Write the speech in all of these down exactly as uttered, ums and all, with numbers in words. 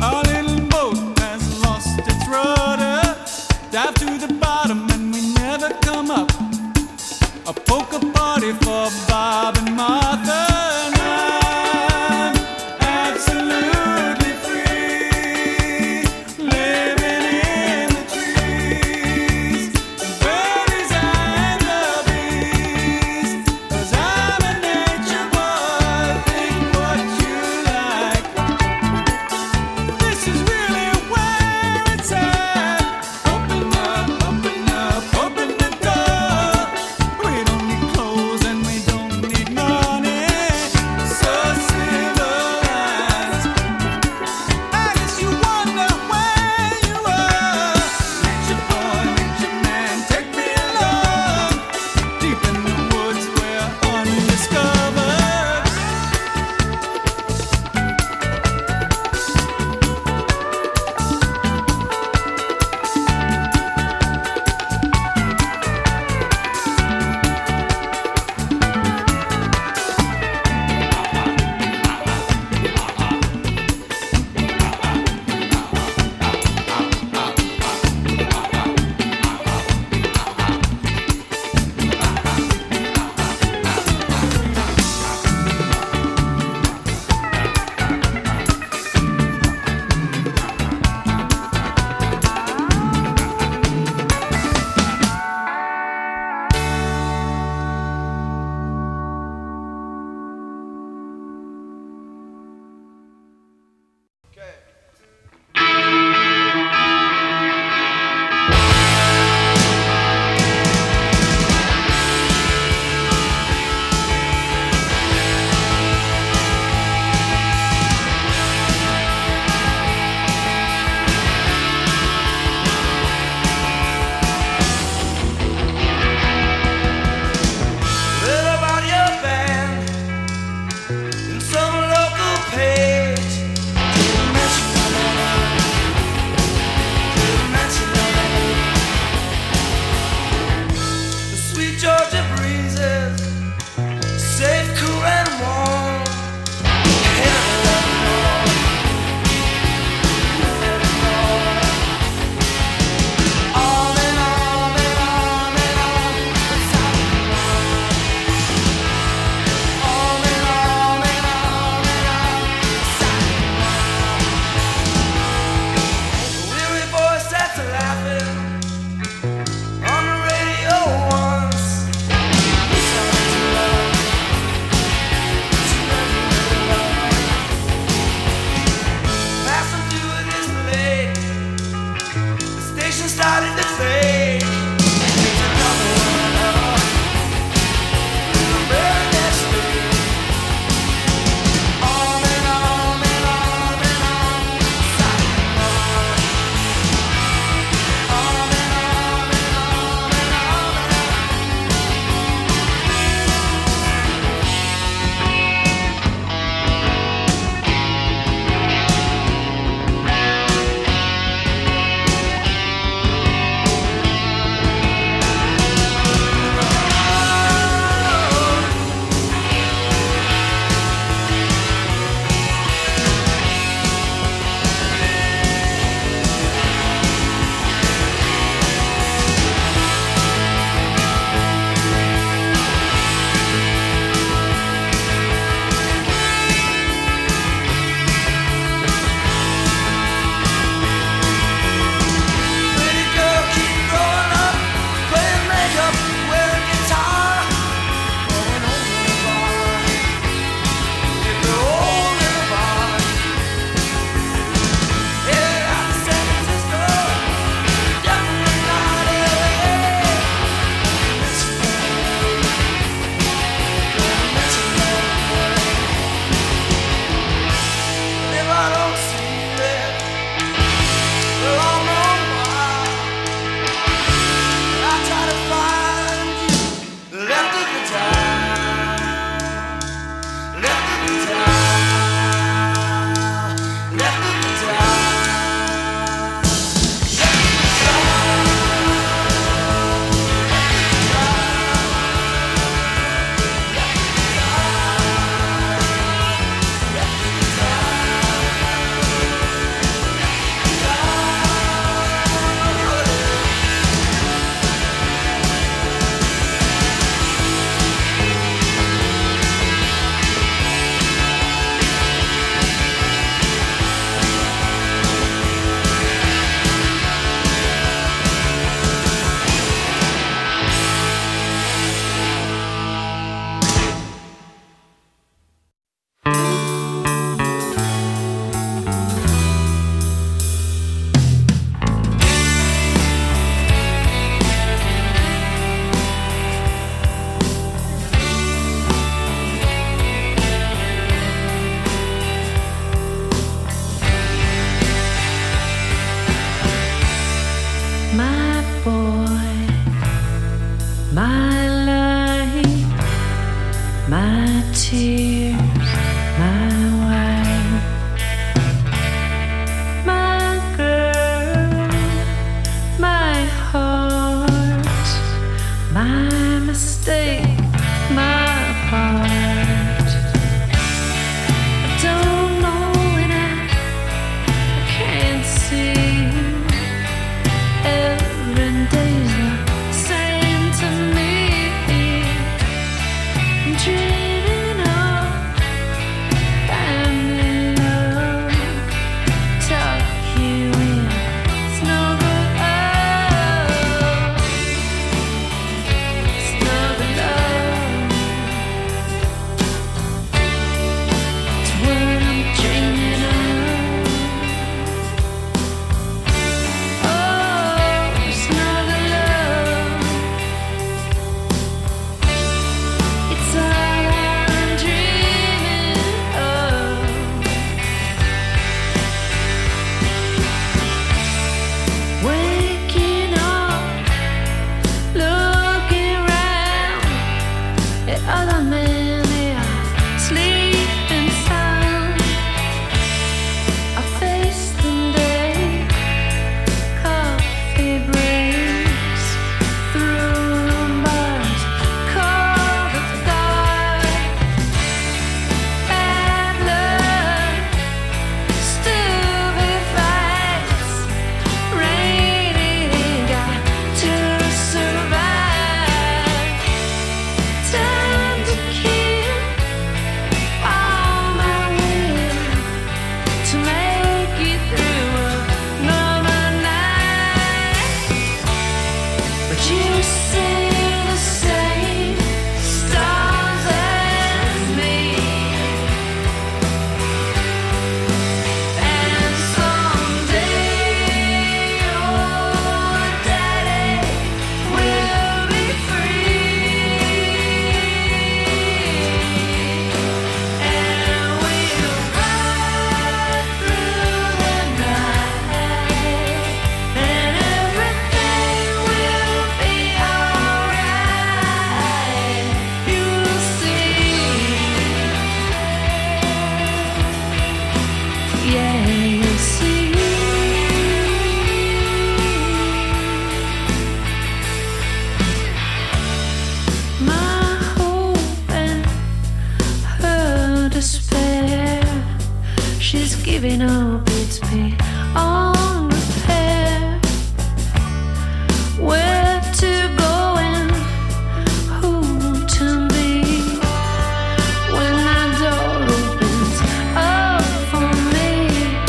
Our little boat has lost its rudder. Dive to the bottom and we never come up. A poker party for Bob and Martha. And I'm absolutely free, living in the trees, the birdies and the bees. 'Cause I'm a nature boy, think what you like. This is streets beyond repair. Where to go and who to be when that door opens up for me.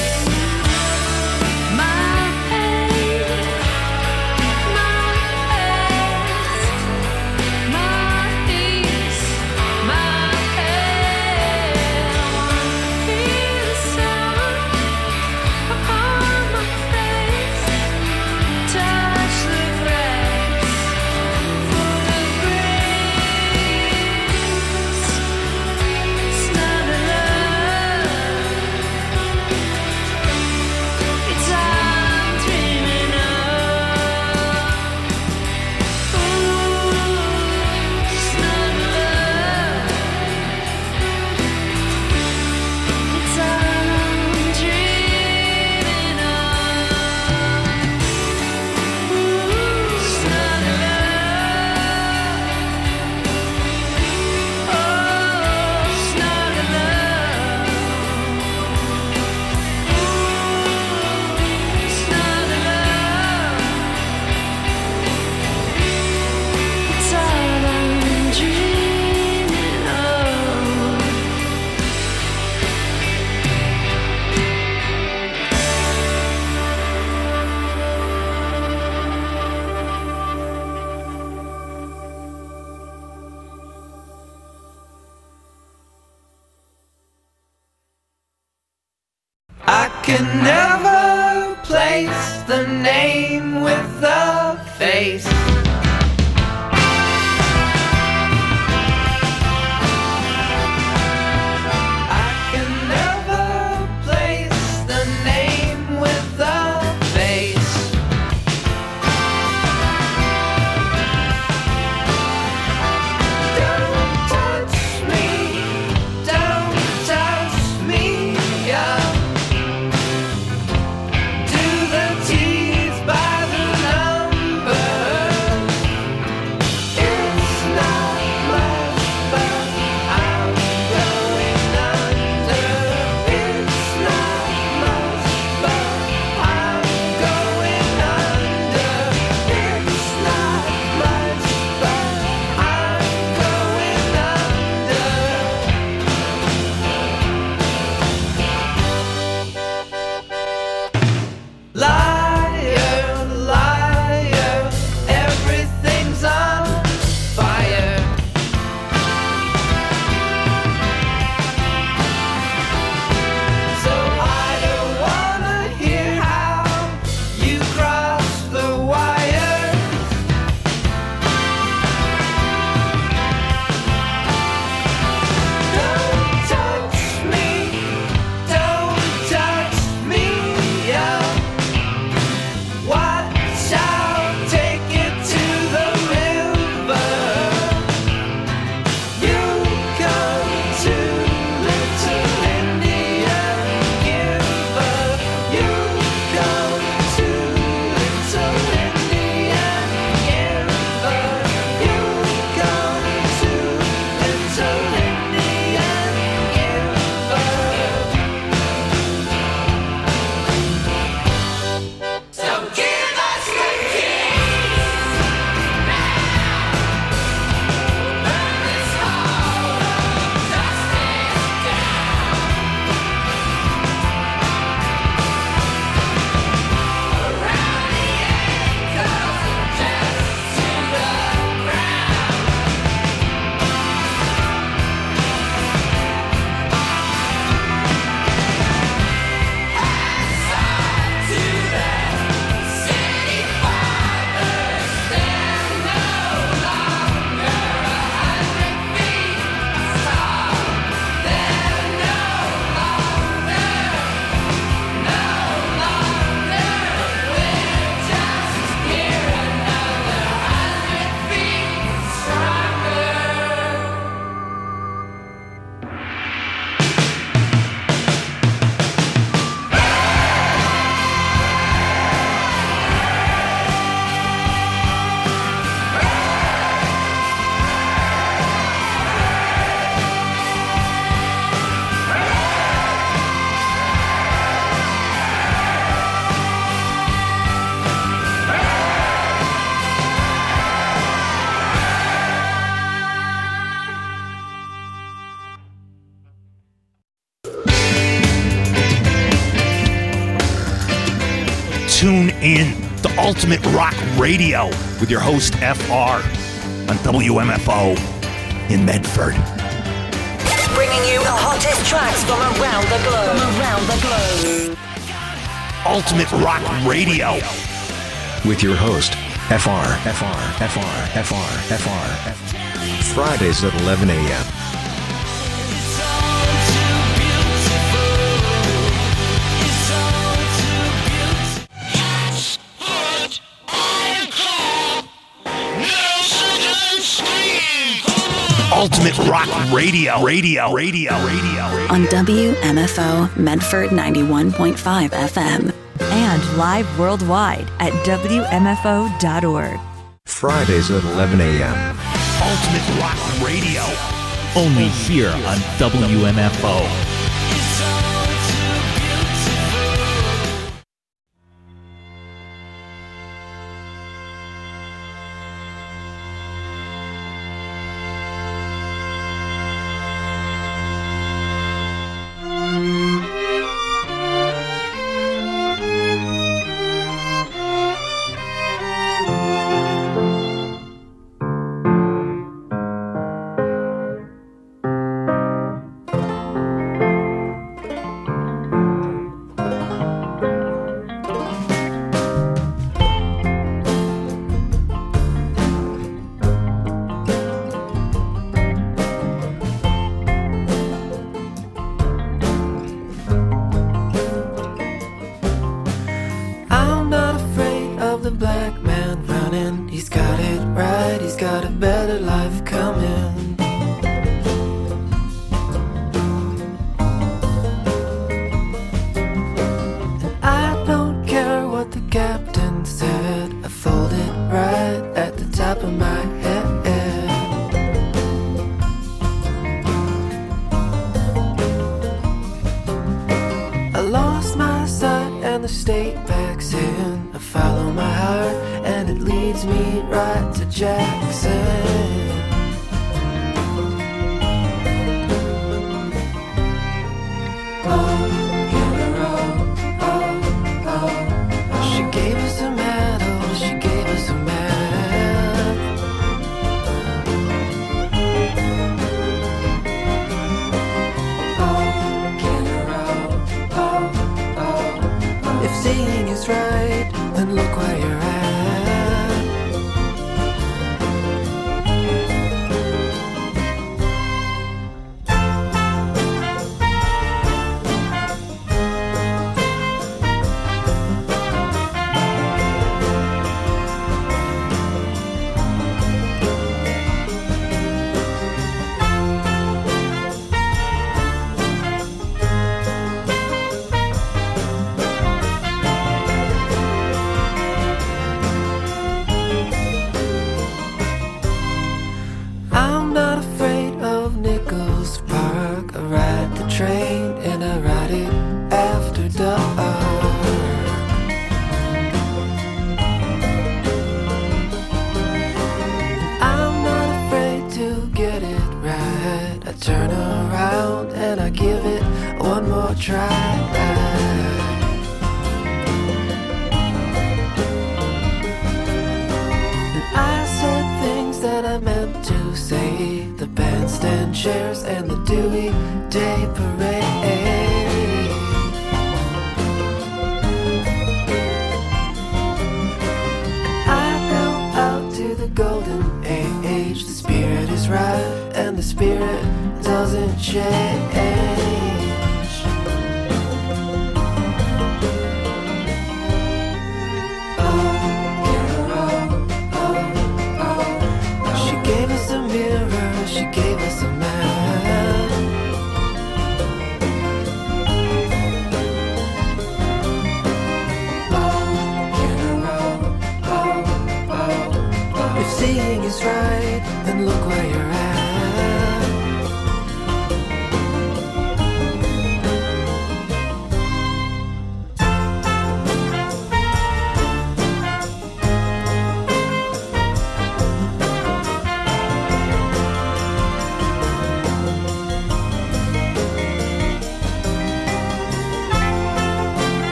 My pain, my past, my peace, my head. Hear the sound upon my face, touch the grass for the breeze. It's not a love, it's I'm dreaming of. Ooh, it's not a love, it's I'm dreaming of. Ooh, it's not a love, oh, it's not a love. Ooh, it's not a love, it's all I'm dreaming of. I can never place the name with the face. I can never place the name with the face. Don't touch me, don't touch me, yeah. Do the teeth by the number. tune in to Ultimate Rock Radio with your host, F R, on W M F O in Medford. Bringing you the hottest tracks from around the globe. From around the globe. Ultimate Rock Radio with your host, F R, F R, F R, F R, F R, F R. Fridays at eleven a.m. Ultimate Rock Radio, radio, radio, radio, radio. On W M F O Medford ninety-one point five F M. And live worldwide at W M F O dot org. Fridays at eleven a.m. Ultimate Rock Radio. Only here on W M F O.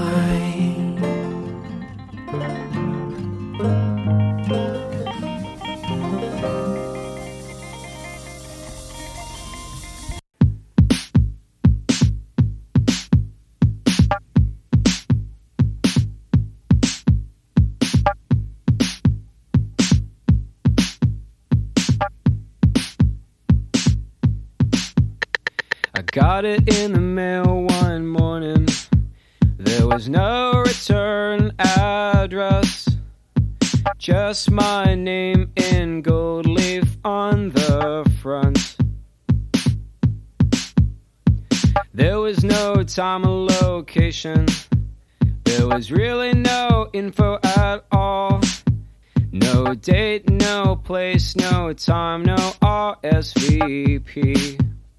Got it in the mail one morning. There was no return address, just my name in gold leaf on the front. There was no time or location. There was really no info at all. No date, no place, no time, no R S V P.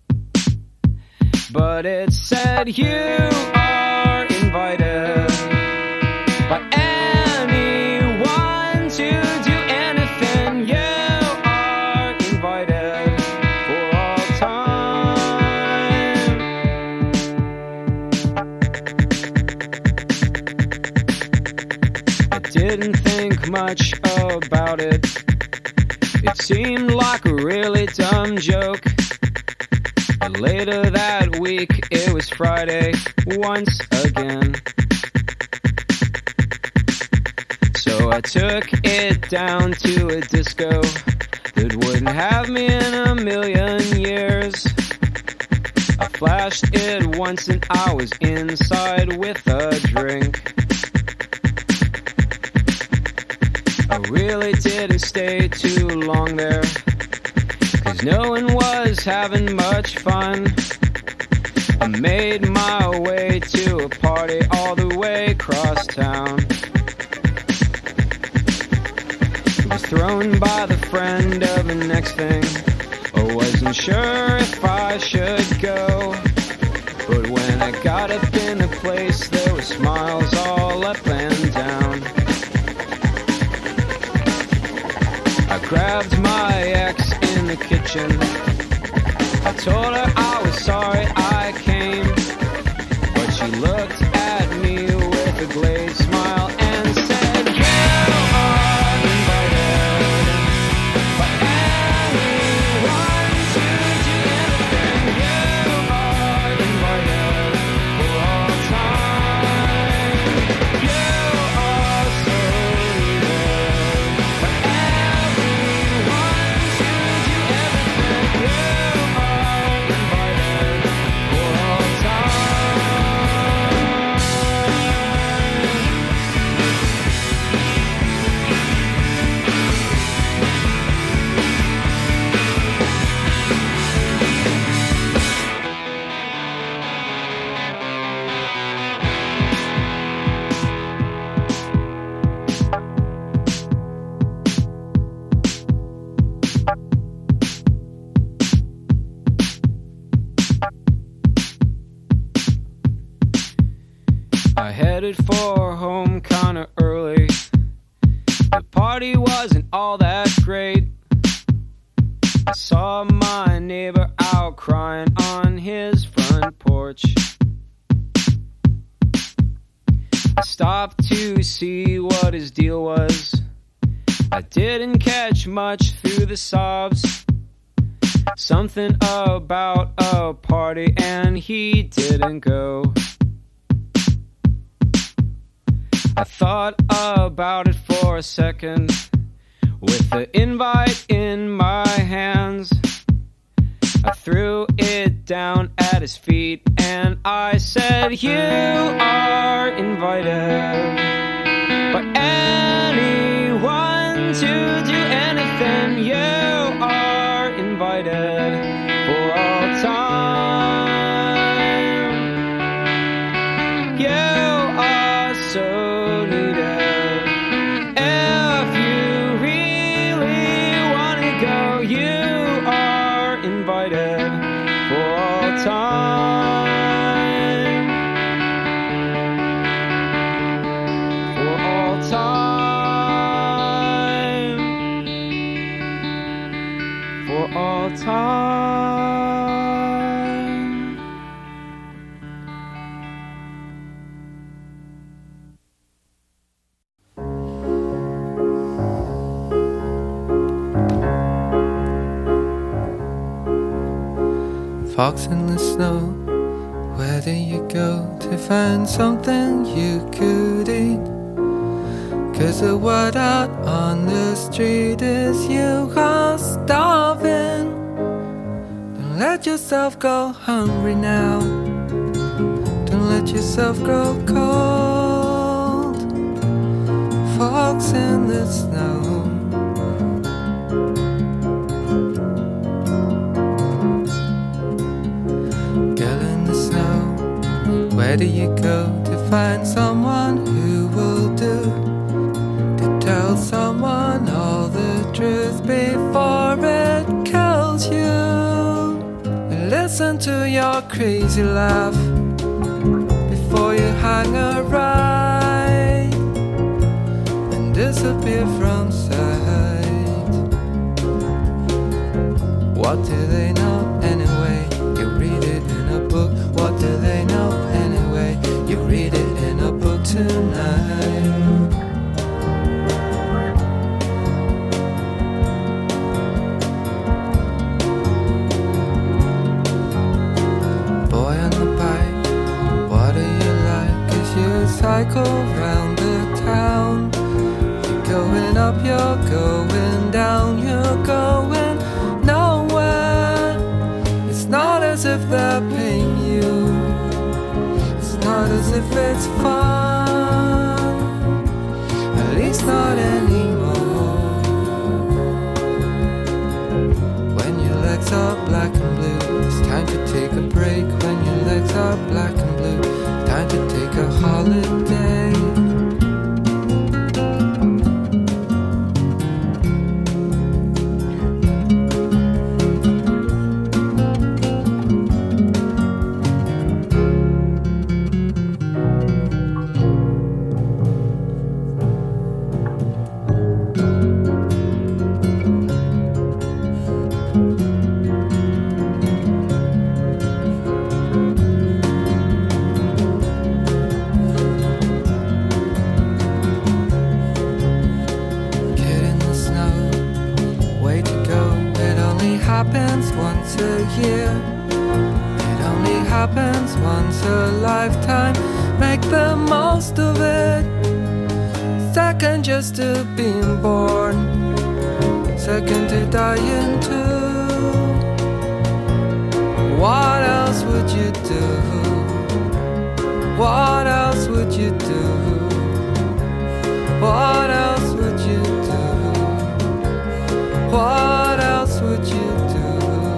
But it said you are invited by anyone to do anything. You are invited for all time. I didn't think much about it. It seemed like a really dumb joke. But later that week, it was Friday once again. So I took it down to a disco that wouldn't have me in a million years. I flashed it once and I was inside with a drink. I really didn't stay too long there, 'cause no one was having much fun. I made my way to a party all the way across town. It was thrown by the friend of the next thing. I wasn't sure if I should go, but when I got up in the place, there were smiles all up and down. I grabbed my ex in the kitchen. I told her I was sorry I came, but she looked at me with a glazed smile and said, you are invited by anyone to do anything. You are invited for all time. You are so needed by everyone to do everything. You are invited for all time. I headed for home kinda early. The party wasn't all that great. I saw my neighbor out crying on his front porch. I stopped to see what his deal was. I didn't catch much through the sobs. Something about a party and he didn't go. I thought about it for a second, with the invite in my hands. I threw it down at his feet and I said, you are invited by anyone to do anything. You are invited for all time. You are so needed. If you really want to go, you are invited for all time. Fox in the snow, where do you go to find something you could eat? 'Cause the word out on the street is you are starving. Don't let yourself go hungry now. Don't let yourself grow cold. Fox in the snow. Girl in the snow, where do you go to find someone who will do? To tell someone all the truth before it kills you. And listen to your crazy laugh before you hang a right and disappear from sight. What do they know anyway? You read it in a book. What do they know anyway? You read it in a book tonight. Boy on the bike, what do you like? 'Cause you cycle round the town. You're going up, you're going down, you're going nowhere. It's not as if they're paying you. It's not as if it's fun. At least not anymore. When your legs are black and blue, it's time to take a break. When your legs are black and blue, time to take a holiday. Happens once a year. It only happens once a lifetime. Make the most of it. Second just to being born. Second to dying too. What else would you do? What else would you do? What else would you do? What else would you do?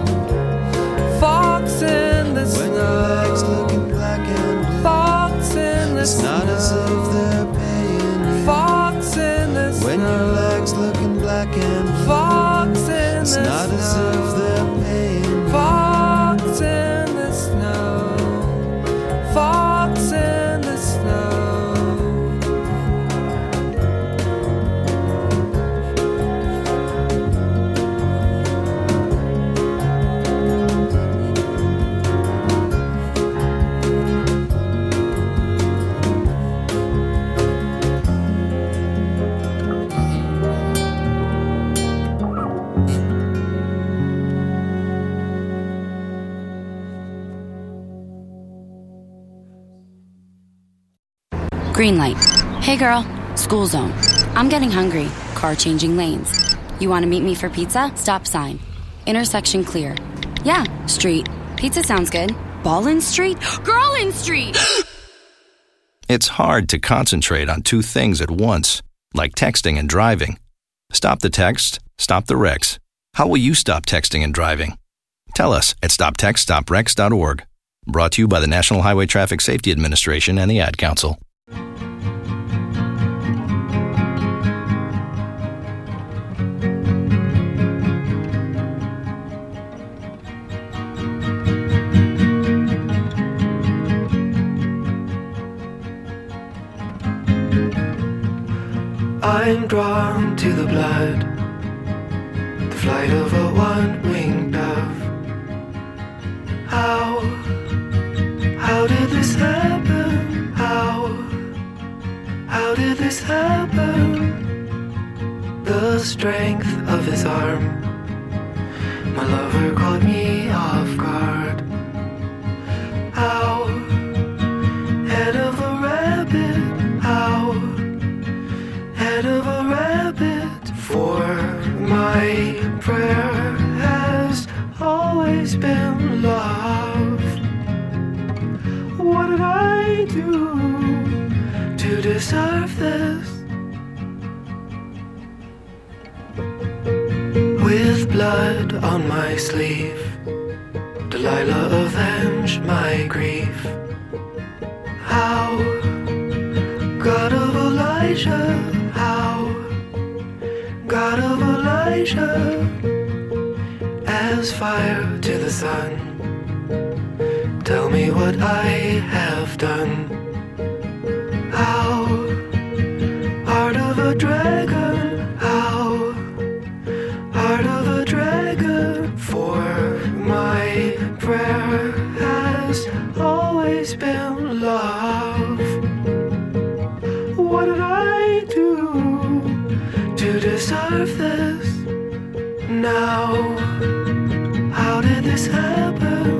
Fox in the snow. When your legs looking black and blue. Fox in the it's snow. Not as if they're paying you. Fox in the snow. When your legs looking black and blue. Fox in it's the snow. Not as if they're paying you. Fox in the snow. Fox in the snow. Green light. Hey girl, school zone. I'm getting hungry. Car changing lanes. You want to meet me for pizza? Stop sign. Intersection clear. Yeah, street. Pizza sounds good. Ballin Street? Girlin Street! It's hard to concentrate on two things at once, like texting and driving. Stop the text, stop the wrecks. How will you stop texting and driving? Tell us at stop text stop wrecks dot org. Brought to you by the National Highway Traffic Safety Administration and the Ad Council. I'm drawn to the blood, the flight of a one-winged dove. How, how did this happen? How, how did this happen? The strength of his arm, my lover caught me off guard. to deserve this. With blood on my sleeve, Delilah avenge my grief. How, God of Elijah, how, God of Elijah, as fire to the sun, tell me what I have done. How, heart of a dragon, how, heart of a dragon, for my prayer has always been love. What did I do to deserve this? Now, how did this happen?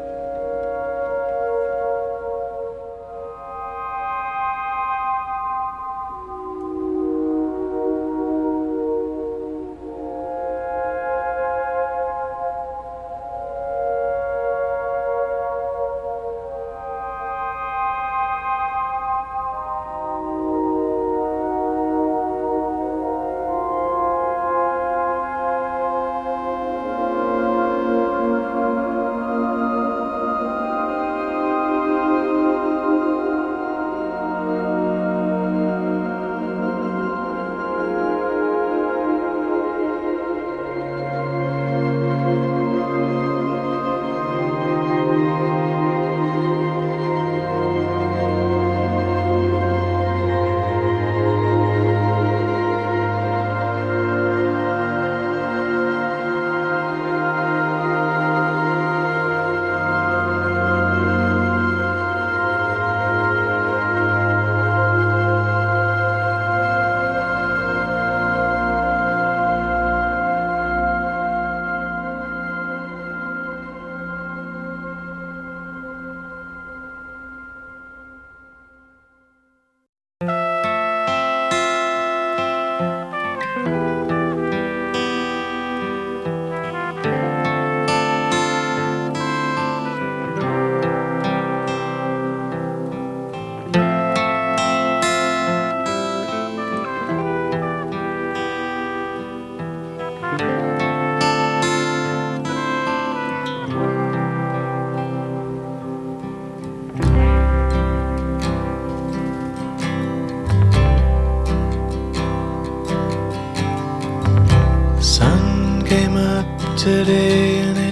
Today and it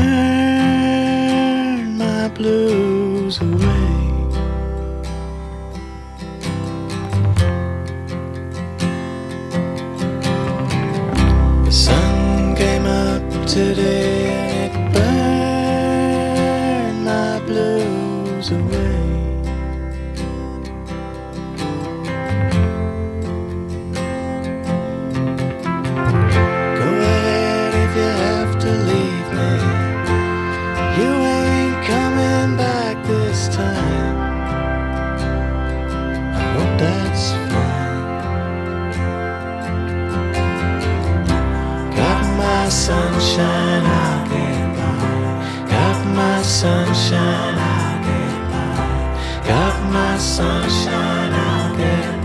burned my blues away. The sun came up today and it burned my blues away. Sunshine, I'll get by. Got my sunshine, I'll get by. Got my sunshine, I'll get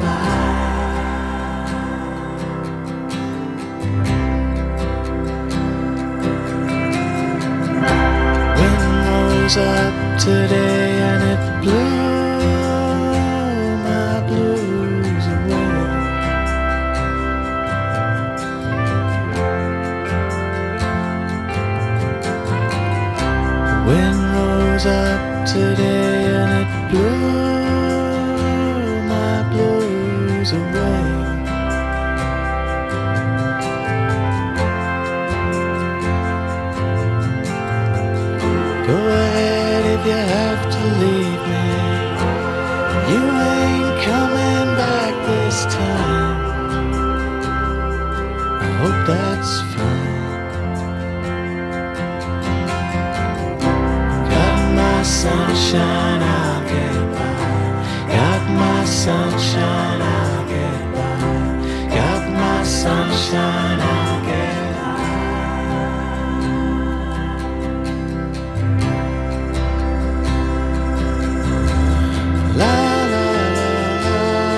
by. Wind rose up today and it blew my blues away. Wind rose up today and it blew my blues away. Go ahead if you have to leave me. You ain't coming back this time. I hope that's fine. Sunshine, I'll get by. Got my sunshine, I'll get by. Got my sunshine, I'll get by. La la la la.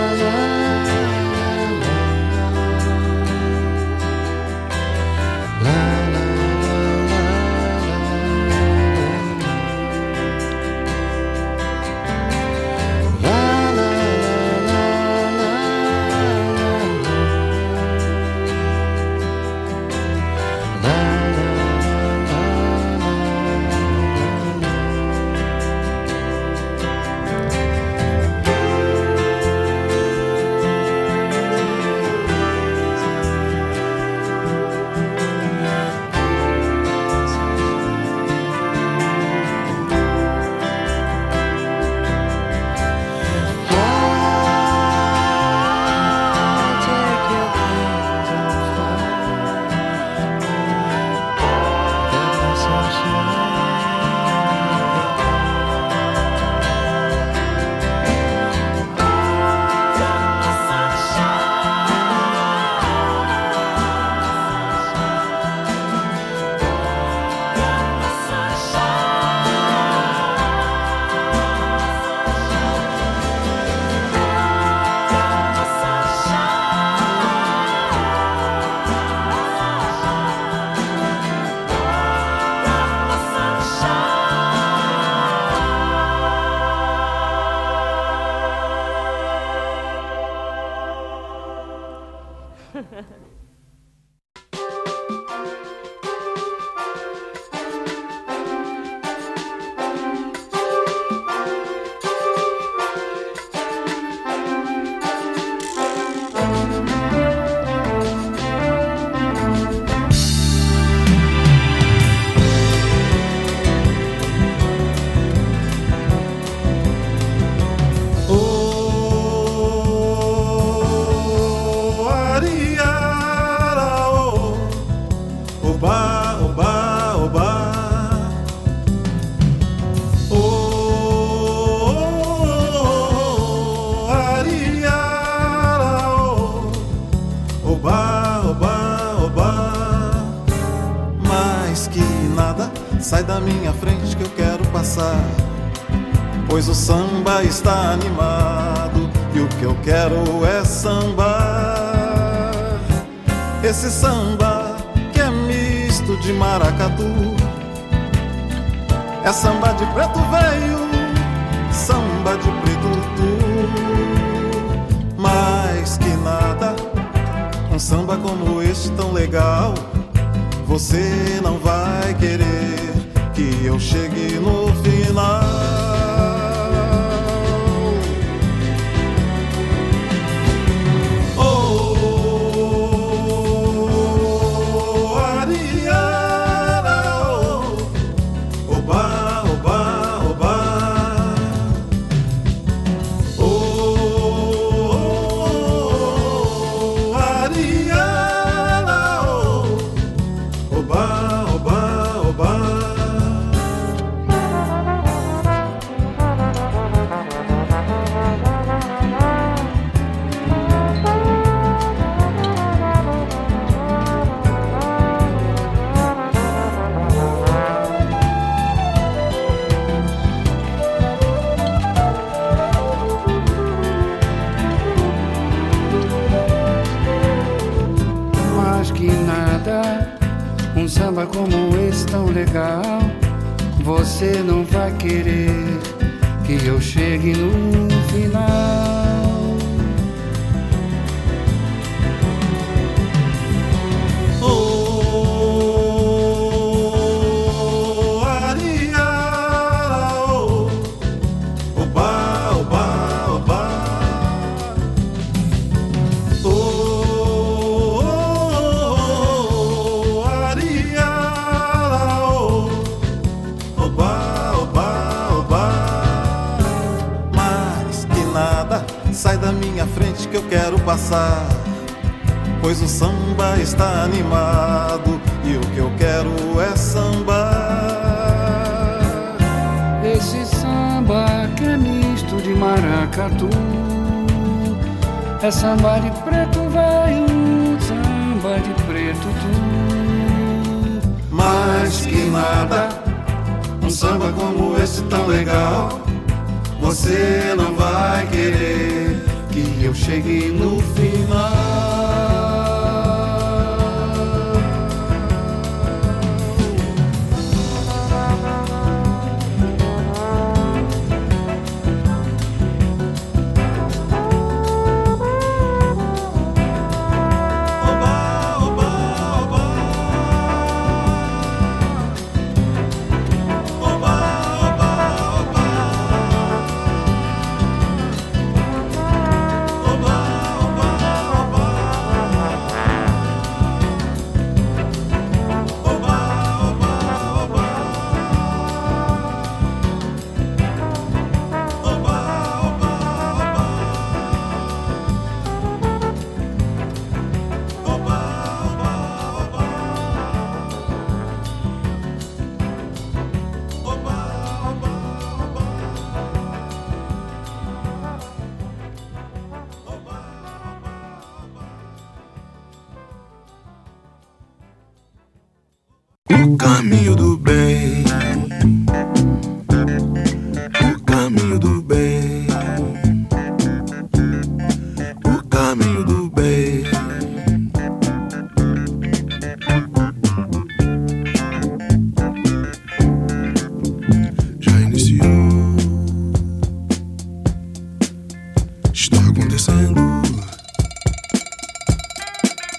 Sai da minha frente que eu quero passar, pois o samba está animado e o que eu quero é sambar. Esse samba que é misto de maracatu, é samba de preto velho, samba de preto tu. Mais que nada, um samba como este tão legal, você não vai querer que eu chegue no final. Oh, Ariara, oh, oba, oba, oba. Oh, Ariara, oh, oba, oba, oba. Um samba como esse tão legal, você não vai querer que eu chegue no final. Oh, Ariara, oh, oba, oba, oba. Oh, sai da minha frente que eu quero passar, pois o samba está animado e o que eu quero é sambar. Esse samba que é misto de maracatu, é samba de preto velho, samba de preto tu. Mais que nada, um samba como esse tão legal, você não vai querer que eu chegue no final. O caminho do bem, o caminho do bem, o caminho do bem. Já iniciou, está acontecendo.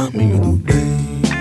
caminho do bem.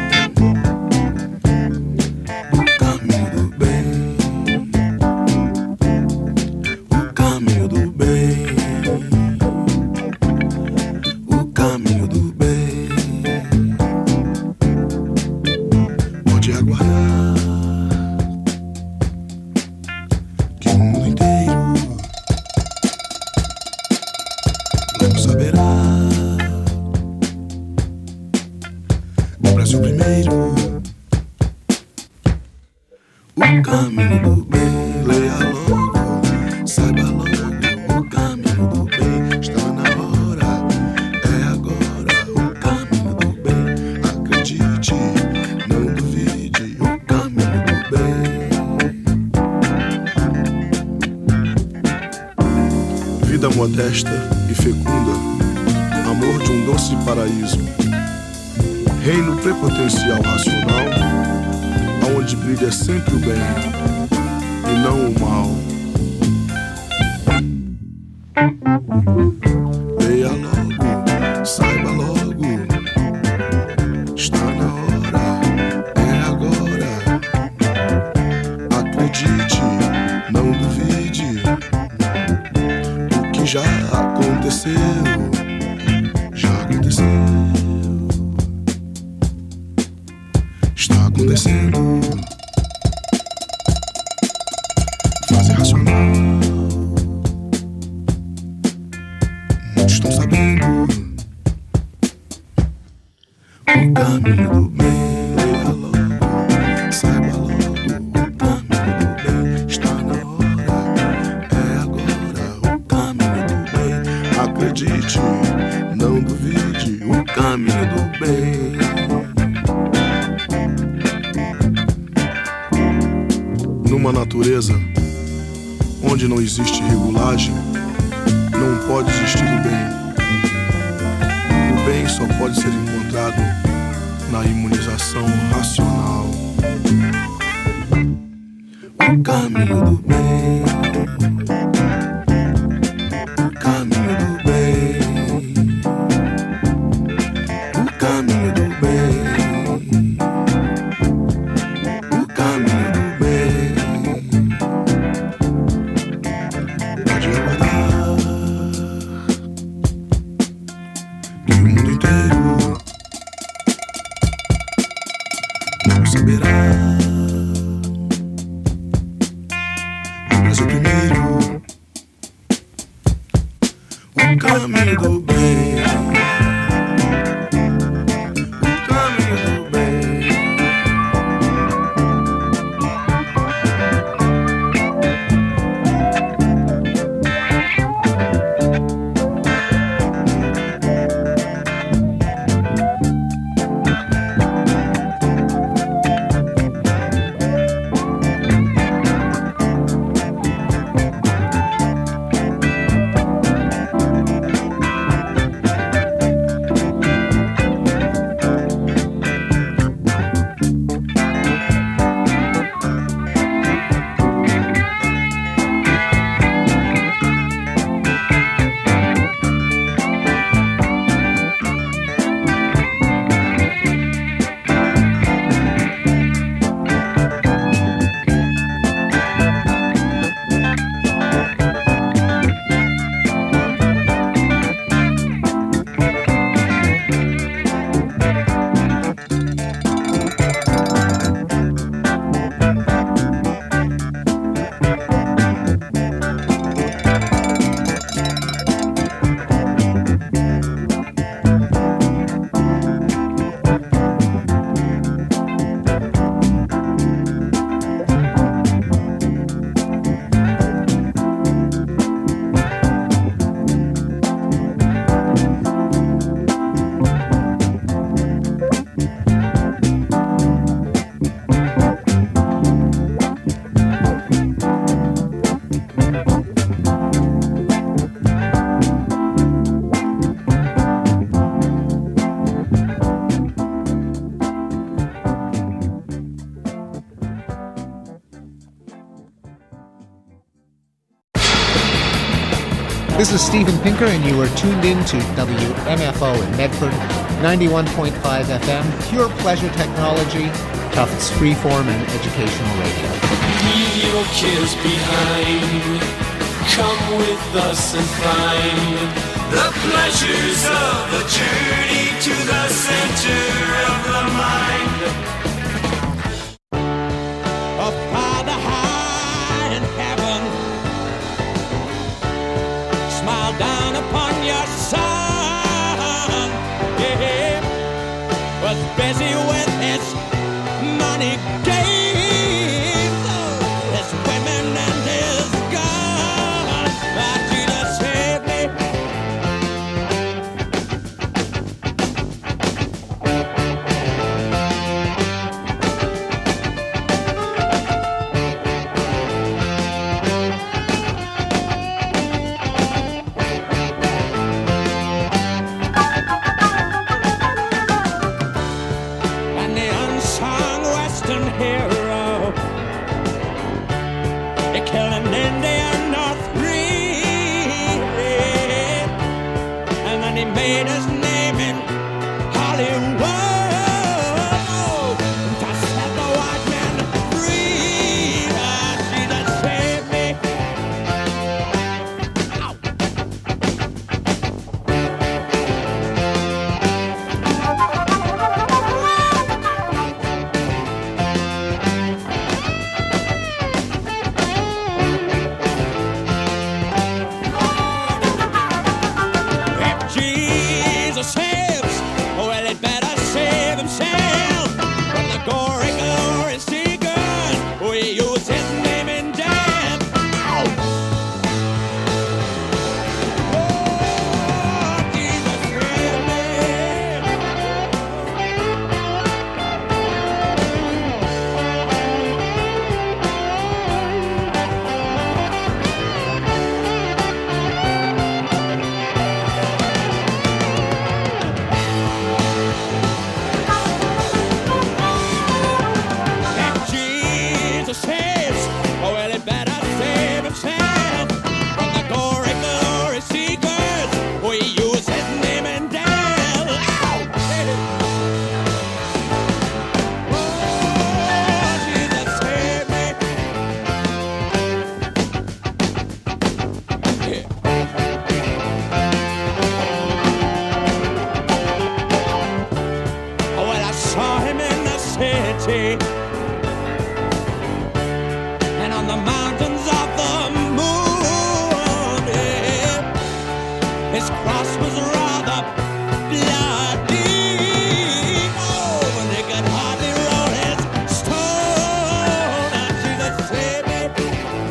Modesta e fecunda, amor de um doce paraíso, reino prepotencial racional, aonde brilha sempre o bem e não o mal. Leia logo, saiba logo, está na hora, é agora. Acredite, não duvide. Já aconteceu, já aconteceu, está acontecendo. Fase racional, muitos estão sabendo o caminho do bem. Leia logo, saiba logo, o caminho do bem está na hora, é agora. O caminho do bem, acredite, não duvide, o caminho do bem. Numa natureza onde não existe regulagem, não pode existir o bem. O bem só pode ser encontrado na imunização racional. O caminho do bem. O caminho do bem. O caminho do bem. O caminho do bem. Pode aguardar que o mundo inteiro não saberá. O Brasil primeiro. Steven Pinker, and you are tuned in to W M F O in Medford, ninety-one point five F M, pure pleasure technology, Tufts freeform and educational radio. Leave your cares behind. Come with us and find the pleasures of the journey to the center of the mind. A Father high in heaven, smile down upon your son. Yeah, was busy with his money games, his women and his guns. But Jesus saved me. And the unsung Western hero, he killed an Indian North Reed, and then he made his name in Hollywood. Oh, to set the white man free. Ah, Jesus saved me. If Jesus saves, well, it better save himself from the gory, glory seekers who use his name in death. Ow! Oh, Jesus saved If Jesus saves, well, it better save himself from the gory, glory seekers who use his name in death. Ow! Oh, Jesus saved me. Oh, well, I saw him in the city and on the mountains of the moon. Yeah. His cross was rather bloody. Oh, and they could hardly roll his stone. And Jesus saved me.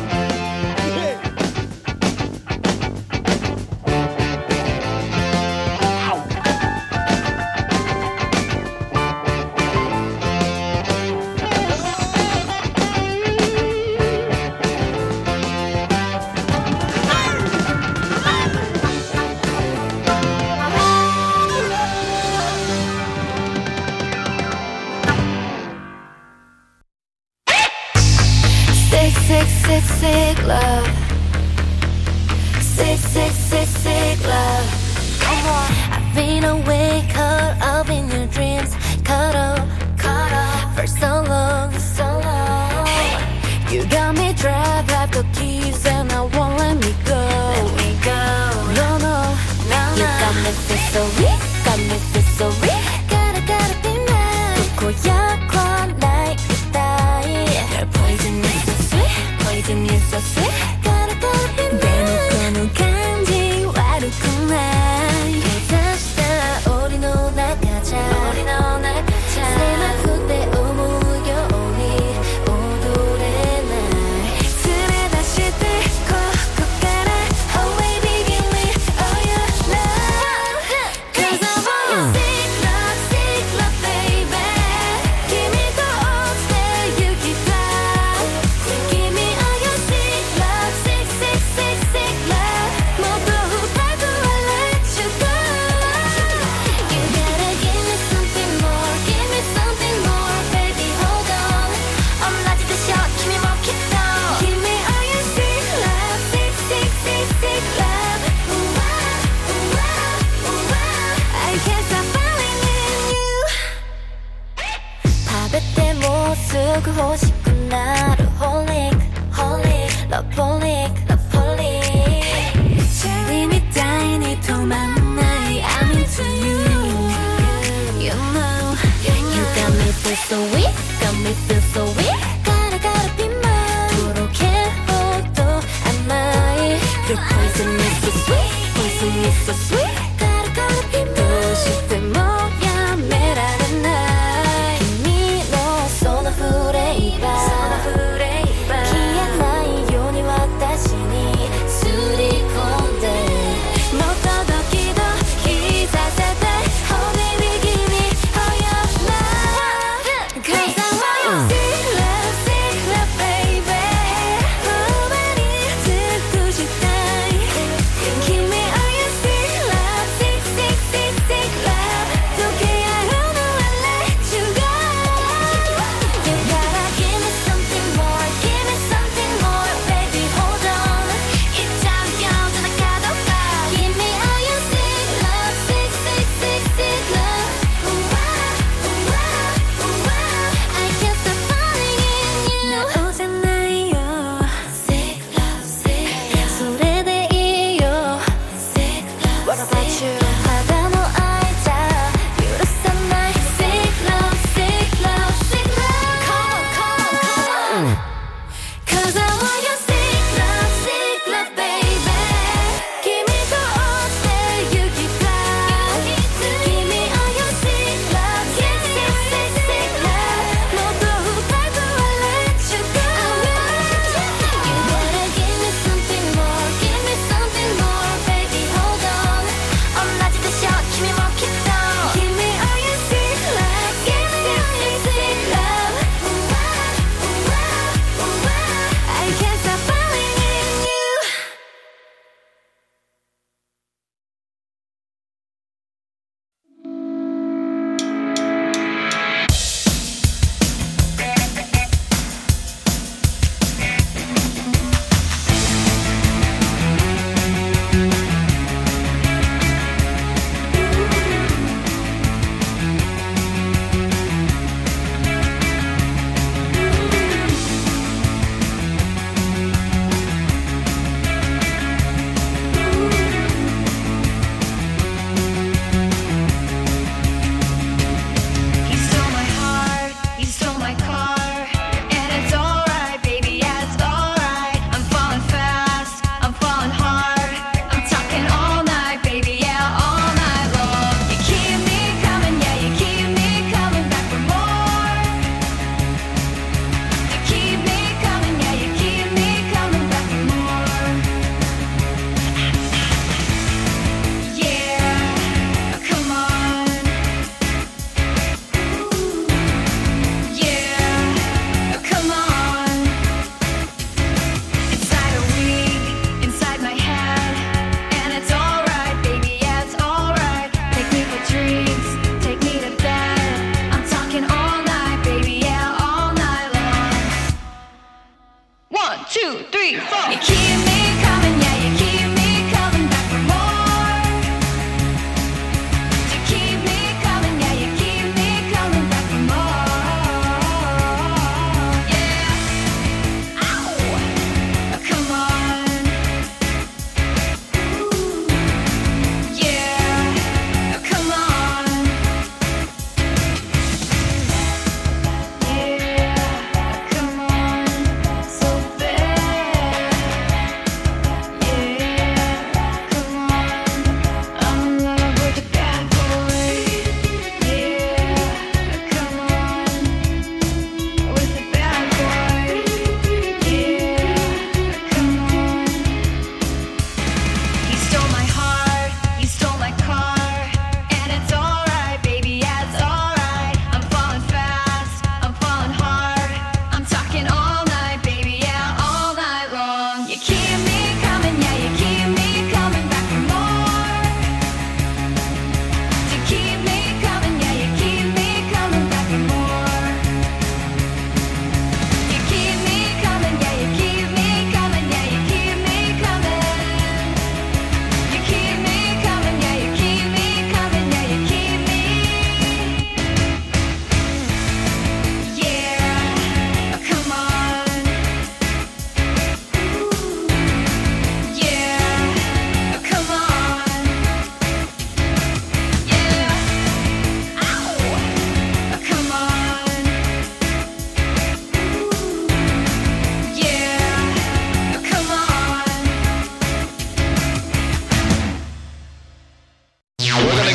Sick, sick, sick, sick love. Sick, sick, sick, sick love. Come on. I've been awake, caught up in your dreams. Caught up, caught up for so long, so long. You got me trapped, I've got keys and I won't let me go. Let me go. No, no, no, no. You got me feel so weak, got me feel so weak. Gotta, gotta be mine. 고약한 나의 따위. Your poison is so sweet, poison is so sweet. Gotta, gotta be mine. 대놓고는 간지와르구나. 괜찮다, 우리 놀아가자. 우리 놀아가자. 새만 그대 오무려 우리 오도래 날. 술에 다시 들고 국가라. Oh baby give me all your love. 'Cause I wanna sick く欲しくなる Holic Holic Loveholic Loveholic チェリーみたいに止まんない I'm into you You know You got me feel so weak Got me feel so weak Gotta gotta be mine とろけほど甘い Your poison is so sweet Poison is so sweet Gotta gotta be mine どうしてもやめられない君のそのフレーバー消えないように私にすり込んでもっとドキドキさせて Oh baby give me all your love Cause I want you see love see love baby ほんまに尽くしたい君 Are you see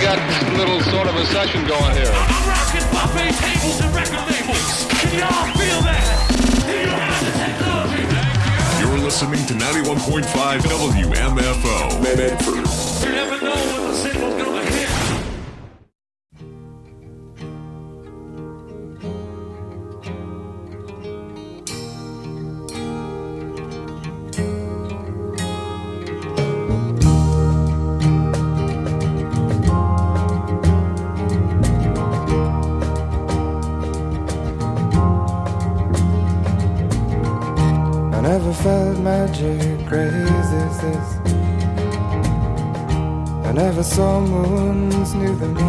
got a little sort of a session going here. I'm rocking buffet tables and record labels. Can y'all feel that? You're listening to ninety-one point five W M F O. Medford. You never know when the signal's gonna hit. I never felt magic crazy as this. I never saw moons, knew the meaning.